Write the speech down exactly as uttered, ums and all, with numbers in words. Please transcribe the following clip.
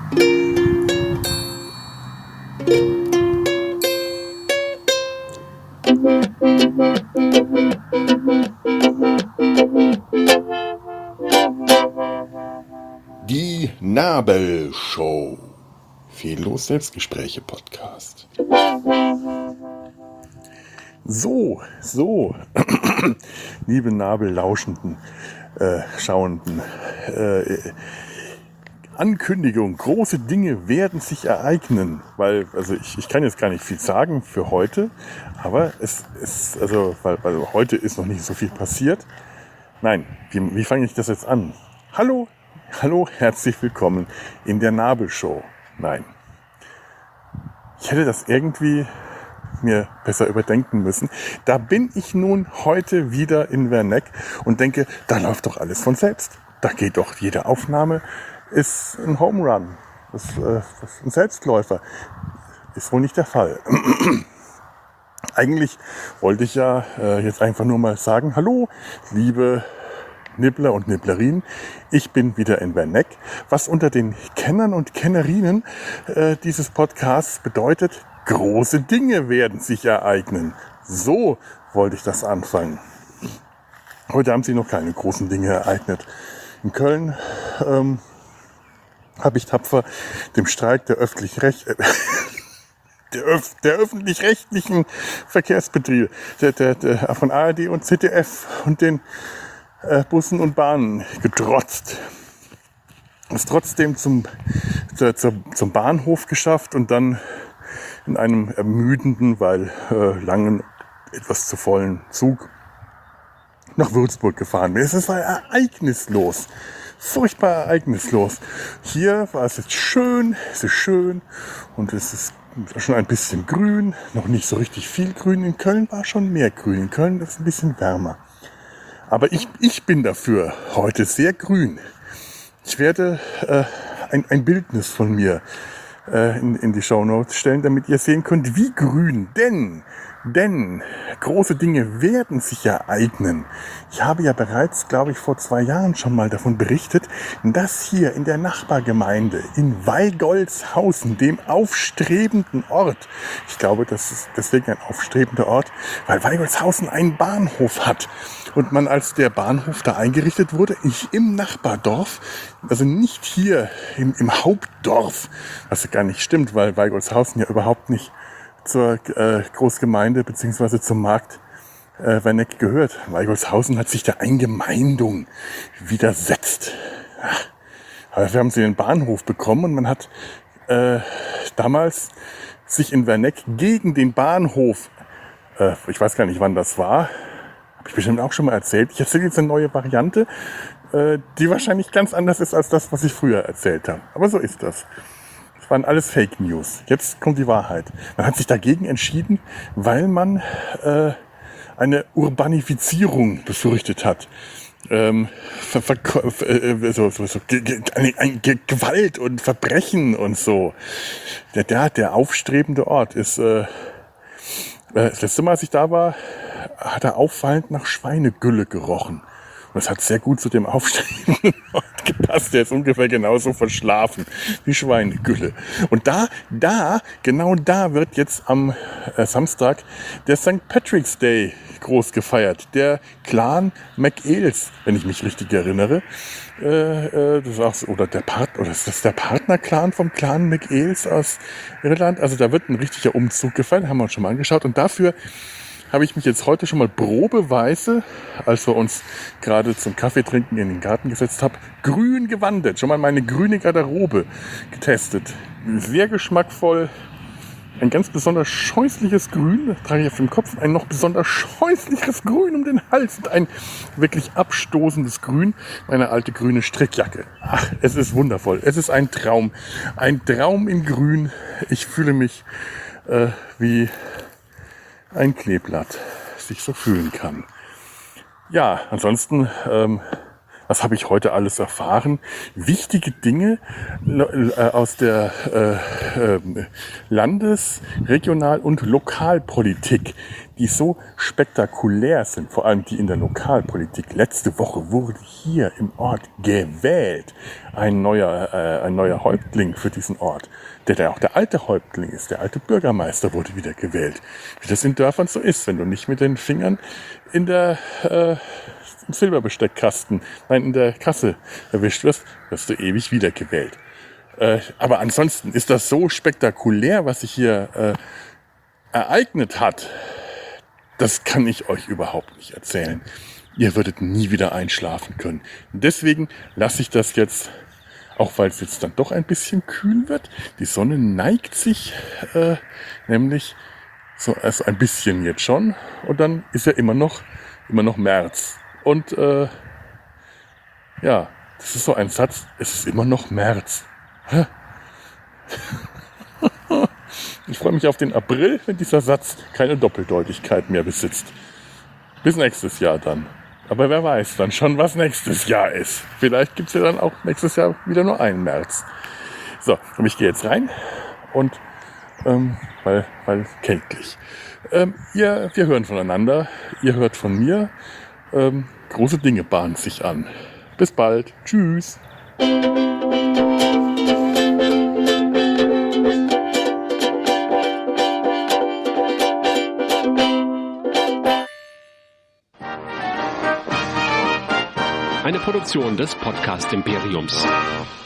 Die Nabelshow. Fehllos Selbstgespräche Podcast. So, so, liebe Nabellauschenden, äh, Schauenden, äh, Ankündigung, große Dinge werden sich ereignen, weil, also ich, ich kann jetzt gar nicht viel sagen für heute, aber es ist, also, weil, weil heute ist noch nicht so viel passiert. Nein, wie, wie fange ich das jetzt an? Hallo, hallo, herzlich willkommen in der Nabelshow. Nein, ich hätte das irgendwie mir besser überdenken müssen. Da bin ich nun heute wieder in Werneck und denke, da läuft doch alles von selbst. Da geht doch jede Aufnahme, ist ein Home Run, ist, äh, ist ein Selbstläufer. Ist wohl nicht der Fall. Eigentlich wollte ich ja äh, jetzt einfach nur mal sagen, hallo, liebe Nibbler und Nibblerinen, ich bin wieder in Werneck, was unter den Kennern und Kennerinnen äh, dieses Podcasts bedeutet, große Dinge werden sich ereignen. So wollte ich das anfangen. Heute haben sich noch keine großen Dinge ereignet. In Köln ähm, habe ich tapfer dem Streik der öffentlich-recht äh, der, Öf- der öffentlich-rechtlichen Verkehrsbetriebe der, der, der, von A R D und Z D F und den äh, Bussen und Bahnen getrotzt. Es trotzdem zum, zur, zur, zum Bahnhof geschafft und dann in einem ermüdenden, weil äh, langen, etwas zu vollen Zug nach Würzburg gefahren bin. Es war ereignislos. Furchtbar ereignislos. Hier war es jetzt schön, es ist schön und es ist schon ein bisschen grün, noch nicht so richtig viel grün. In Köln war schon mehr grün. In Köln ist es ein bisschen wärmer. Aber ich, ich bin dafür heute sehr grün. Ich werde äh, ein, ein Bildnis von mir äh, in, in die Shownotes stellen, damit ihr sehen könnt, wie grün. Denn, denn große Dinge werden sich ereignen. Ich habe ja bereits, glaube ich, vor zwei Jahren schon mal davon berichtet, dass hier in der Nachbargemeinde in Weigolzhausen, dem aufstrebenden Ort, ich glaube, das ist deswegen ein aufstrebender Ort, weil Weigolzhausen einen Bahnhof hat. Und man, als der Bahnhof da eingerichtet wurde, ich im Nachbardorf, also nicht hier im, im Hauptdorf, was ja gar nicht stimmt, weil Weigolzhausen ja überhaupt nicht zur äh, Großgemeinde bzw. zum Markt äh, Werneck gehört. Weigolzhausen hat sich der Eingemeindung widersetzt. Ach, aber wir haben sie den Bahnhof bekommen und man hat äh, damals sich in Werneck gegen den Bahnhof, äh, ich weiß gar nicht, wann das war, habe ich bestimmt auch schon mal erzählt. Ich erzähle jetzt eine neue Variante, äh, die wahrscheinlich ganz anders ist als das, was ich früher erzählt habe. Aber so ist das. Das waren alles Fake News. Jetzt kommt die Wahrheit. Man hat sich dagegen entschieden, weil man äh, eine Urbanifizierung befürchtet hat. Ähm, ver- ver- äh, so, so, so, Ge- Ge- eine- ein Ge- Gewalt und Verbrechen und so. Der, der, der aufstrebende Ort ist... Äh, Das letzte Mal, als ich da war, hat er auffallend nach Schweinegülle gerochen. Und es hat sehr gut zu dem aufstrebenden Ort gepasst. Der ist ungefähr genauso verschlafen wie Schweinegülle. Und da, da, genau da wird jetzt am äh, Samstag der Sankt Patrick's Day groß gefeiert. Der Clan McEales, wenn ich mich richtig erinnere. Äh, äh, das ist auch so, oder der Part, oder ist das der Partnerclan vom Clan McEales aus Irland? Also da wird ein richtiger Umzug gefeiert, haben wir uns schon mal angeschaut. Und dafür habe ich mich jetzt heute schon mal probeweise, als wir uns gerade zum Kaffee trinken in den Garten gesetzt haben, grün gewandert. Schon mal meine grüne Garderobe getestet. Sehr geschmackvoll. Ein ganz besonders scheußliches Grün, das trage ich auf dem Kopf, ein noch besonders scheußliches Grün um den Hals und ein wirklich abstoßendes Grün, meine alte grüne Strickjacke. Ach, es ist wundervoll, es ist ein Traum, ein Traum in Grün. Ich fühle mich äh, wie ein Kleeblatt sich so fühlen kann. Ja, ansonsten ähm, Was habe ich heute alles erfahren? Wichtige Dinge äh, aus der äh, äh, Landes-, Regional- und Lokalpolitik, die so spektakulär sind, vor allem die in der Lokalpolitik. Letzte Woche wurde hier im Ort gewählt ein neuer, äh, ein neuer Häuptling für diesen Ort, der, der auch der alte Häuptling ist. Der alte Bürgermeister wurde wieder gewählt. Wie das in Dörfern so ist, wenn du nicht mit den Fingern in der äh, im Silberbesteckkasten, nein, in der Kasse erwischt wirst, wirst du ewig wiedergewählt. Äh, aber ansonsten ist das so spektakulär, was sich hier äh, ereignet hat. Das kann ich euch überhaupt nicht erzählen. Ihr würdet nie wieder einschlafen können. Deswegen lasse ich das jetzt, auch weil es jetzt dann doch ein bisschen kühl wird. Die Sonne neigt sich äh, nämlich so also ein bisschen jetzt schon. Und dann ist ja immer noch, immer noch März. Und äh, ja, das ist so ein Satz, es ist immer noch März. Ich freue mich auf den April, wenn dieser Satz keine Doppeldeutigkeit mehr besitzt. Bis nächstes Jahr dann. Aber wer weiß dann schon, was nächstes Jahr ist. Vielleicht gibt es ja dann auch nächstes Jahr wieder nur einen März. So, und ich gehe jetzt rein und ähm, weil, weil kältlich. Ähm, ihr, wir hören voneinander, ihr hört von mir. Ähm, große Dinge bahnen sich an. Bis bald. Tschüss. Eine Produktion des Podcast Imperiums.